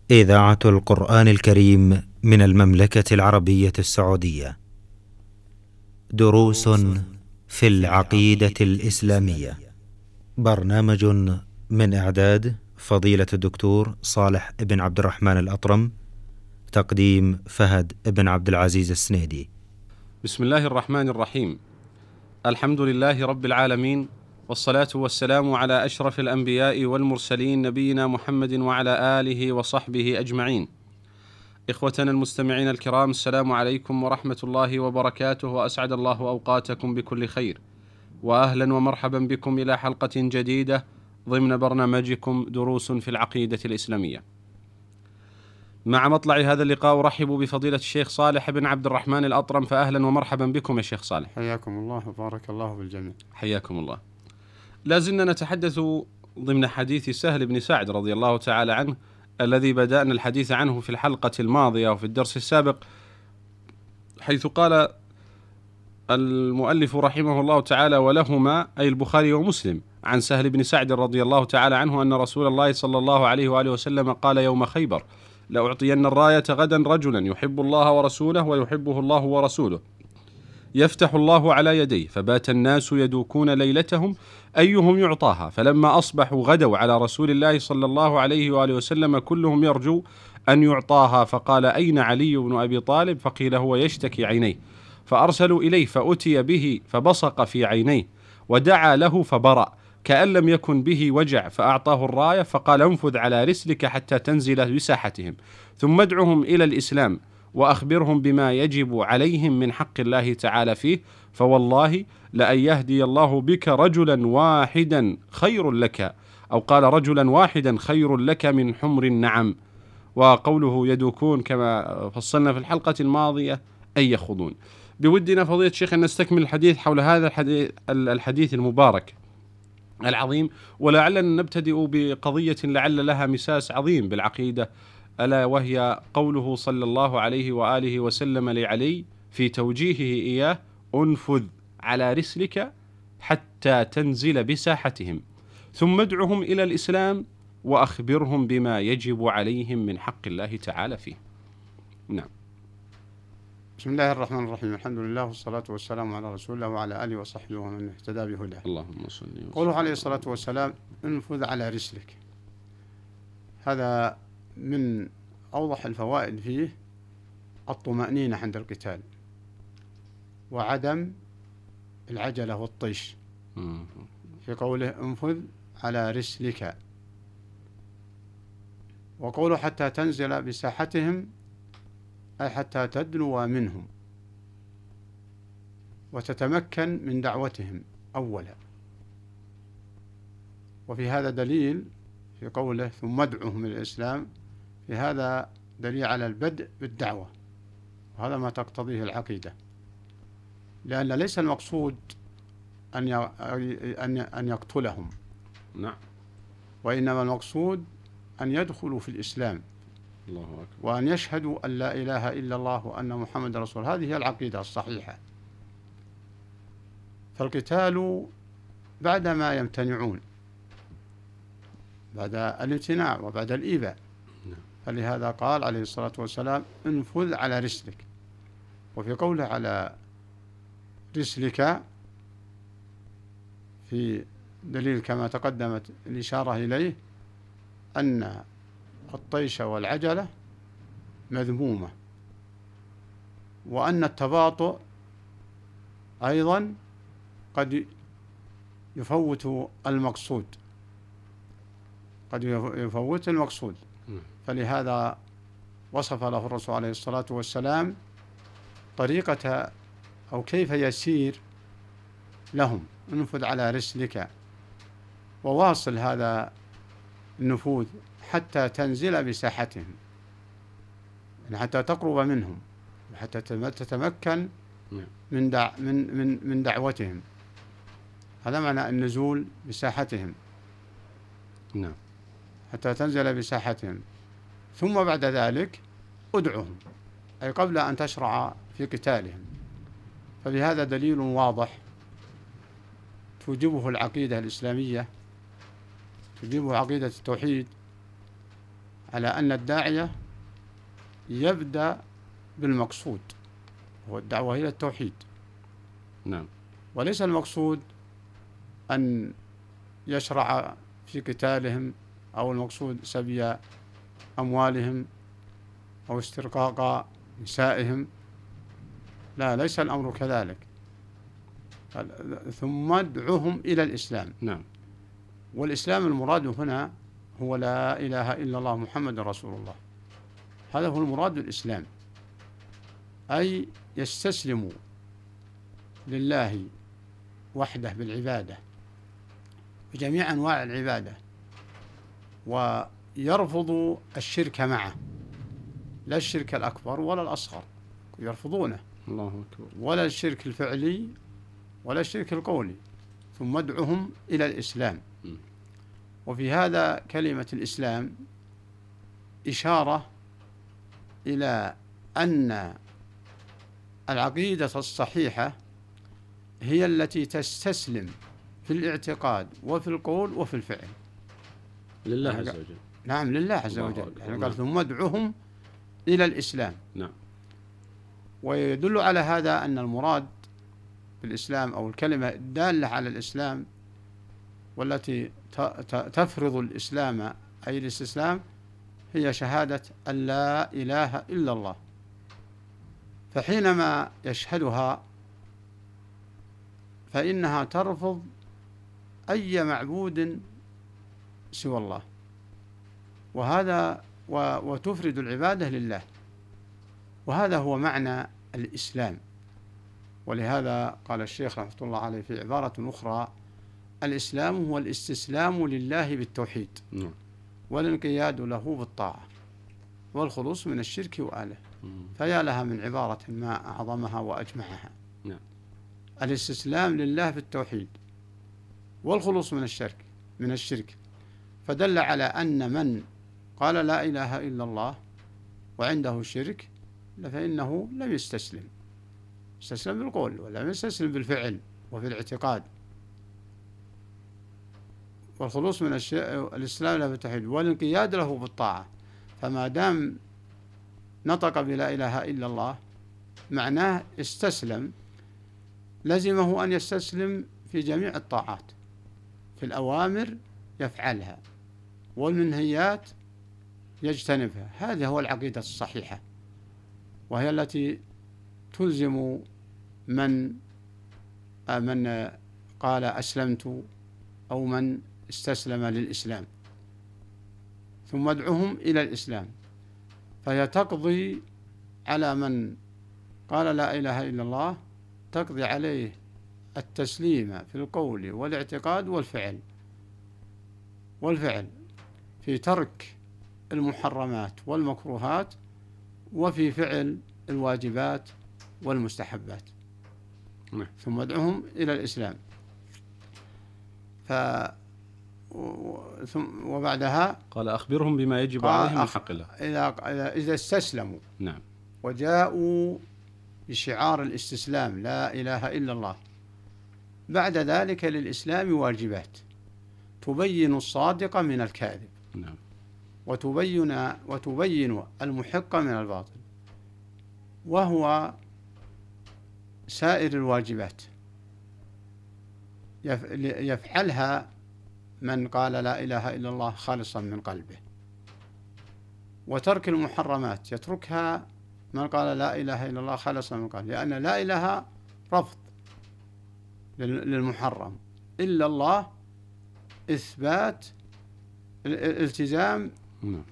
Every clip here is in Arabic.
إذاعة القرآن الكريم من المملكة العربية السعودية. دروس في العقيدة الإسلامية. برنامج من إعداد فضيلة الدكتور صالح بن عبد الرحمن الأطرم. تقديم فهد بن عبد العزيز السنيدي. بسم الله الرحمن الرحيم. الحمد لله رب العالمين، والصلاة والسلام على أشرف الأنبياء والمرسلين نبينا محمد وعلى آله وصحبه أجمعين. إخوتنا المستمعين الكرام، السلام عليكم ورحمة الله وبركاته، وأسعد الله أوقاتكم بكل خير، وأهلا ومرحبا بكم إلى حلقة جديدة ضمن برنامجكم دروس في العقيدة الإسلامية. مع مطلع هذا اللقاء أرحب بفضيلة الشيخ صالح بن عبد الرحمن الأطرم، فأهلا ومرحبا بكم يا شيخ صالح. حياكم الله وبارك الله بالجميع. حياكم الله. لازلنا نتحدث ضمن حديث سهل بن سعد رضي الله تعالى عنه، الذي بدأنا الحديث عنه في الحلقة الماضية وفي الدرس السابق، حيث قال المؤلف رحمه الله تعالى: ولهما أي البخاري ومسلم عن سهل بن سعد رضي الله تعالى عنه أن رسول الله صلى الله عليه وآله وسلم قال يوم خيبر: لأعطين الراية غدا رجلا يحب الله ورسوله ويحبه الله ورسوله، يفتح الله على يديه، فبات الناس يدوكون ليلتهم أيهم يعطاها، فلما أصبحوا غدوا على رسول الله صلى الله عليه وآله وسلم كلهم يرجو أن يعطاها، فقال: أين علي بن أبي طالب؟ فقيل: هو يشتكي عينيه، فأرسلوا إليه فأتي به فبصق في عينيه ودعا له فبرأ كأن لم يكن به وجع، فأعطاه الراية فقال: انفذ على رسلك حتى تنزل بساحتهم، ثم ادعهم إلى الإسلام وأخبرهم بما يجب عليهم من حق الله تعالى فيه، فوالله لأن يهدي الله بك رجلا واحدا خير لك، أو قال: رجلا واحدا خير لك من حمر النعم. وقوله يدوكون كما فصلنا في الحلقة الماضية أي يخوضون. بودنا فضيلة الشيخ أن نستكمل الحديث حول هذا الحديث المبارك العظيم، ولعلنا نبتدئ بقضية لعل لها مساس عظيم بالعقيدة، ألا وهي قوله صلى الله عليه وآله وسلم لعلي في توجيهه إياه: انفذ على رسلك حتى تنزل بساحتهم، ثم ادعهم إلى الإسلام وأخبرهم بما يجب عليهم من حق الله تعالى فيه. نعم. بسم الله الرحمن الرحيم. الحمد لله والصلاة والسلام على رسول الله وعلى آله وصحبه ومن اهتدى بهداه. اللهم صل وسلم. قوله عليه الصلاة والسلام: انفذ على رسلك، هذا من أوضح الفوائد فيه الطمأنينة عند القتال، وعدم العجلة والطيش، في قوله انفذ على رسلك. وقوله حتى تنزل بساحتهم، أي حتى تدنو منهم وتتمكن من دعوتهم أولا. وفي هذا دليل في قوله ثم ادعهم إلى الإسلام، في هذا دليل على البدء بالدعوة، وهذا ما تقتضيه العقيدة، لأن ليس المقصود أن يقتلهم، نعم، وإنما المقصود أن يدخلوا في الإسلام، الله أكبر، وأن يشهدوا أن لا إله إلا الله وأن محمد رسول. هذه هي العقيدة الصحيحة. فالقتال بعدما يمتنعون، بعد الامتناع وبعد الإيذاء، فلهذا قال عليه الصلاة والسلام: انفذ على رسلك. وفي قوله على رسلك في دليل كما تقدمت الإشارة إليه أن الطيش والعجلة مذمومة، وأن التباطؤ أيضا قد يفوت المقصود، فلهذا وصف له الرسول عليه الصلاة والسلام طريقة أو كيف يسير لهم: انفذ على رسلك، وواصل هذا النفوذ حتى تنزل بساحتهم، يعني حتى تقرب منهم وحتى تتمكن من دعوتهم. هذا معنى النزول بساحتهم، نعم، حتى تنزل بساحتهم. ثم بعد ذلك ادعهم، أي قبل أن تشرع في قتالهم. فبهذا دليل واضح توجبه العقيدة الإسلامية، توجبه عقيدة التوحيد، على أن الداعية يبدأ بالمقصود، هو الدعوة إلى التوحيد. نعم. وليس المقصود أن يشرع في قتالهم، أو المقصود سبي أموالهم أو استرقاق نسائهم، لا، ليس الأمر كذلك. ثم ادعوهم إلى الإسلام. نعم. والإسلام المراد هنا هو لا إله إلا الله محمد رسول الله، هذا هو المراد بالإسلام، أي يستسلموا لله وحده بالعبادة بجميع أنواع العبادة، ويرفضوا الشرك معه، لا الشرك الأكبر ولا الأصغر يرفضونه، الله أكبر، ولا الشرك الفعلي ولا الشرك القولي. ثم ادعوهم إلى الإسلام. وفي هذا كلمة الإسلام إشارة إلى أن العقيدة الصحيحة هي التي تستسلم في الاعتقاد وفي القول وفي الفعل لله عز وجل. نعم، لله عز وجل. يعني قال ثم ادعوهم إلى الإسلام. نعم. ويدل على هذا أن المراد بالإسلام أو الكلمة الدالة على الإسلام والتي تفرض الإسلام أي الاستسلام هي شهادة أن لا إله إلا الله. فحينما يشهدها فإنها ترفض أي معبود سوى الله، وتفرد العبادة لله، وهذا هو معنى الإسلام. ولهذا قال الشيخ رحمة الله عليه في عبارة أخرى: الإسلام هو الاستسلام لله بالتوحيد والانقياد له بالطاعة والخلوص من الشرك وآله. فيا لها من عبارة ما أعظمها وأجمعها. الاستسلام لله بالتوحيد والخلوص من الشرك، فدل على أن من قال لا إله إلا الله وعنده شرك فإنه لم يستسلم بالقول ولم يستسلم بالفعل وفي الاعتقاد. والخلوص من الإسلام له بالتوحيد والانقياد له بالطاعة. فما دام نطق بلا إله إلا الله معناه استسلم، لزمه أن يستسلم في جميع الطاعات، في الأوامر يفعلها والمنهيات يجتنبها. هذه هو العقيدة الصحيحة، وهي التي تلزم من قال أسلمت أو من استسلم للإسلام. ثم ادعوهم إلى الإسلام، فهي تقضي على من قال لا إله إلا الله، تقضي عليه التسليم في القول والاعتقاد والفعل في ترك المحرمات والمكروهات وفي فعل الواجبات والمستحبات. ثم ادعوهم إلى الإسلام. وبعدها قال أخبرهم بما يجب عليهم من حق الله إذا استسلموا. نعم. وجاءوا بشعار الاستسلام لا إله إلا الله. بعد ذلك للإسلام واجبات تبين الصادق من الكاذب. نعم. وتبين المحق من الباطل، وهو سائر الواجبات يفعلها من قال لا إله إلا الله خالصا من قلبه، وترك المحرمات يتركها من قال لا إله إلا الله خالصا من قلبه، لأن لا إله رفض للمحرم، إلا الله إثبات الالتزام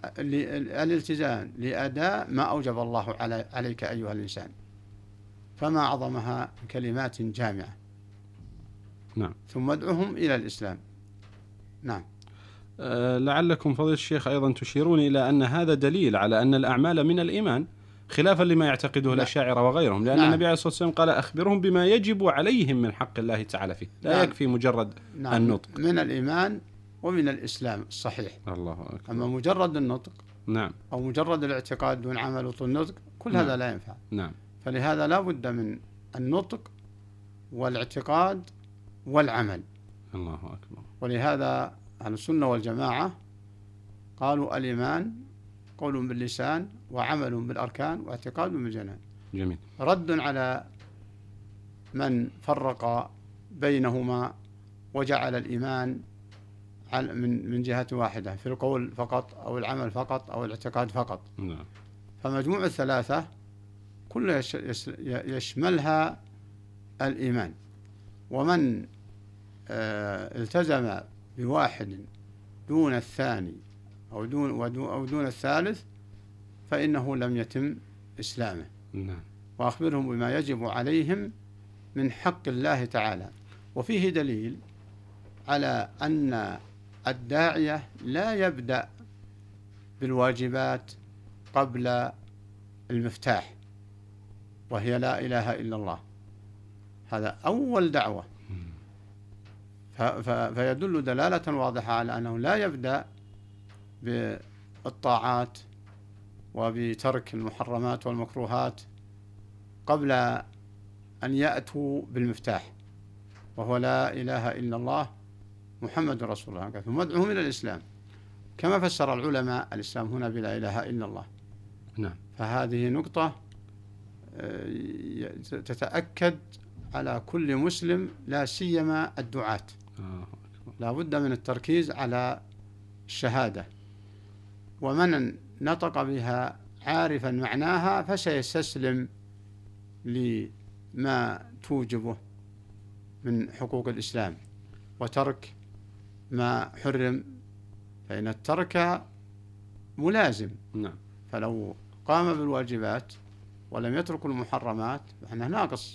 لأداء ما أوجب الله عليك أيها الإنسان. فما أعظمها كلمات جامعة. نعم. ثم ادعوهم إلى الإسلام. نعم. لعلكم فضيلة الشيخ أيضا تشيرون إلى أن هذا دليل على أن الأعمال من الإيمان، خلافا لما يعتقده الأشاعرة وغيرهم، لأن النبي عليه الصلاة والسلام قال أخبرهم بما يجب عليهم من حق الله تعالى فيه، لا يكفي مجرد النطق. من الإيمان ومن الإسلام الصحيح. الله أكبر. أما مجرد النطق أو مجرد الاعتقاد دون عمل والنطق كل هذا لا ينفع. فلهذا لا بد من النطق والاعتقاد والعمل. الله أكبر. ولهذا أهل السنة والجماعة قالوا الإيمان قول باللسان وعمل بالأركان واعتقاد بالجنان. جميل. رد على من فرق بينهما وجعل الإيمان من جهة واحدة في القول فقط أو العمل فقط أو الاعتقاد فقط. نعم. فمجموع الثلاثة كلها يشملها الإيمان، ومن التزم بواحد دون الثاني أو دون الثالث فإنه لم يتم إسلامه. نعم. وأخبرهم بما يجب عليهم من حق الله تعالى. وفيه دليل على أن الداعية لا يبدأ بالواجبات قبل المفتاح، وهي لا إله إلا الله. هذا أول دعوة، فيدل دلالة واضحة على أنه لا يبدأ بالطاعات وبترك المحرمات والمكروهات قبل أن يأتوا بالمفتاح، وهو لا إله إلا الله محمد رسول الله، ثم ادعوهم إلى الإسلام، كما فسر العلماء الإسلام هنا بلا إله إلا الله. نعم. فهذه نقطة تتأكد على كل مسلم، لا سيما الدعاة، لا بد من التركيز على الشهادة، ومن نطق بها عارفا معناها فسيستسلم لما توجبه من حقوق الإسلام وترك ما حرم، فإن الترك ملازم. نعم. فلو قام بالواجبات ولم يترك المحرمات فإنه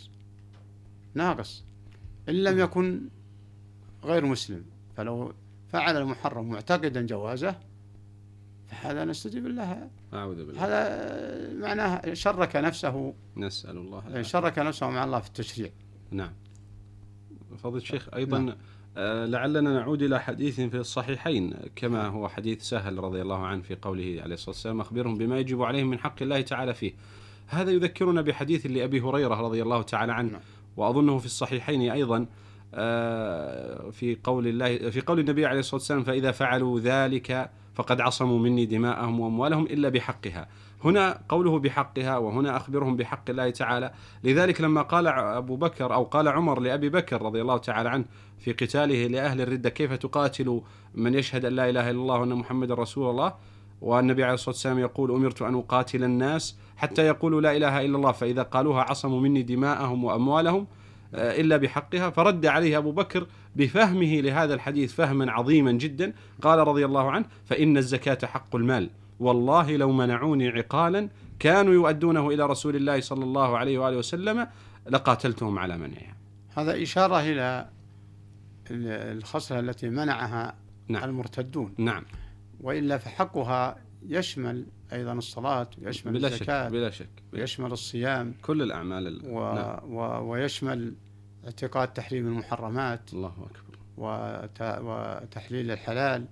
ناقص إن لم يكن غير مسلم. فلو فعل المحرم معتقدا جوازه فهذا نستجيب الله. أعوذ بالله. هذا معناه شرك نفسه، نسأل الله. شرك نفسه مع الله في التشريع. نعم. فضل الشيخ أيضا نعم. لعلنا نعود إلى حديث في الصحيحين كما هو حديث سهل رضي الله عنه في قوله عليه الصلاة والسلام: أخبرهم بما يجب عليهم من حق الله تعالى فيه. هذا يذكرنا بحديث لأبي هريرة رضي الله تعالى عنه، وأظنه في الصحيحين أيضا، في قول النبي عليه الصلاة والسلام: فإذا فعلوا ذلك فقد عصموا مني دماءهم وأموالهم إلا بحقها. هنا قوله بحقها، وهنا أخبرهم بحق الله تعالى. لذلك لما قال أبو بكر أو قال عمر لأبي بكر رضي الله تعالى عنه في قتاله لأهل الردة: كيف تقاتل من يشهد أن لا إله إلا الله وأن محمد رسول الله، والنبي عليه الصلاة والسلام يقول: أمرت أن أقاتل الناس حتى يقولوا لا إله إلا الله، فإذا قالوها عصموا مني دماءهم وأموالهم إلا بحقها. فرد عليه أبو بكر بفهمه لهذا الحديث فهما عظيما جدا، قال رضي الله عنه: فإن الزكاة حق المال، والله لو منعوني عقالا كانوا يؤدونه إلى رسول الله صلى الله عليه وآله وسلم لقاتلتهم على منعها. هذا إشارة إلى الخصلة التي منعها نعم. المرتدون. نعم. وإلا فحقها يشمل أيضا الصلاة، ويشمل الزكاة، بلا شك. ويشمل الصيام، كل الأعمال نعم. ويشمل اعتقاد تحريم المحرمات، الله أكبر، وتحليل الحلال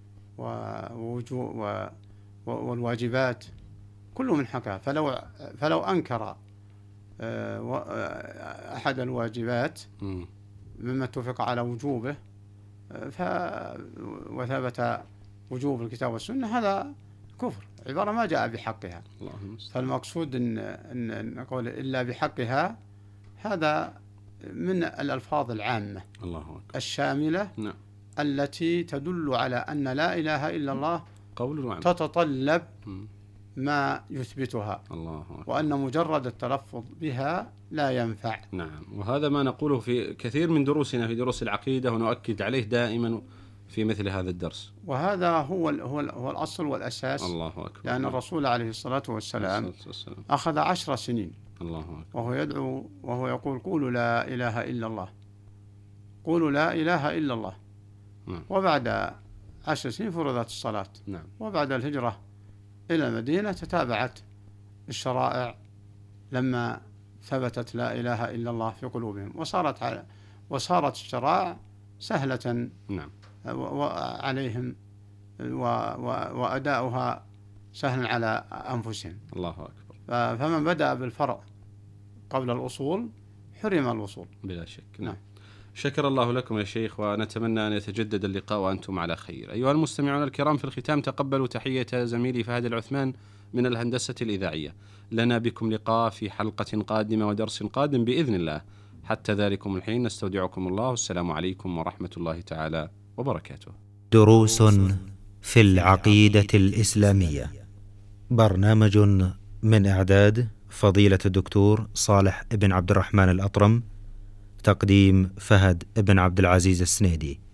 والواجبات، كله من حقها. فلو أنكر أحد الواجبات مما اتفق على وجوبه وثبت وجوب الكتاب والسنة، هذا كفر، عبارة ما جاء بحقها. فالمقصود أن نقول إلا بحقها، هذا من الألفاظ العامة الله أكبر الشاملة. نعم. التي تدل على أن لا إله إلا الله قول وعمل تتطلب ما يثبتها، الله أكبر. وأن مجرد التلفظ بها لا ينفع. نعم. وهذا ما نقوله في كثير من دروسنا في دروس العقيدة، ونؤكد عليه دائما في مثل هذا الدرس. وهذا هو الأصل والأساس. الله أكبر. لأن الرسول عليه الصلاة والسلام أخذ 10 سنين الله أكبر وهو يدعو وهو يقول: قولوا لا إله إلا الله، قولوا لا إله إلا الله. وبعد 10 سنين فرضت الصلاة. نعم. وبعد الهجرة إلى المدينة تتابعت الشرائع لما ثبتت لا إله إلا الله في قلوبهم، وصارت الشرائع سهلة نعم عليهم، وأداؤها سهل على أنفسهم. الله أكبر. فمن بدأ بالفرع قبل الأصول حرم الوصول بلا شك. نعم. شكر الله لكم يا شيخ، ونتمنى أن يتجدد اللقاء وأنتم على خير. أيها المستمعون الكرام، في الختام تقبلوا تحية زميلي فهد العثمان من الهندسة الإذاعية. لنا بكم لقاء في حلقة قادمة ودرس قادم بإذن الله. حتى ذلكم الحين نستودعكم الله، والسلام عليكم ورحمة الله تعالى وبركاته. دروس في العقيدة الإسلامية، برنامج من إعداد فضيلة الدكتور صالح بن عبد الرحمن الأطرم، تقديم فهد بن عبد العزيز السنيدي.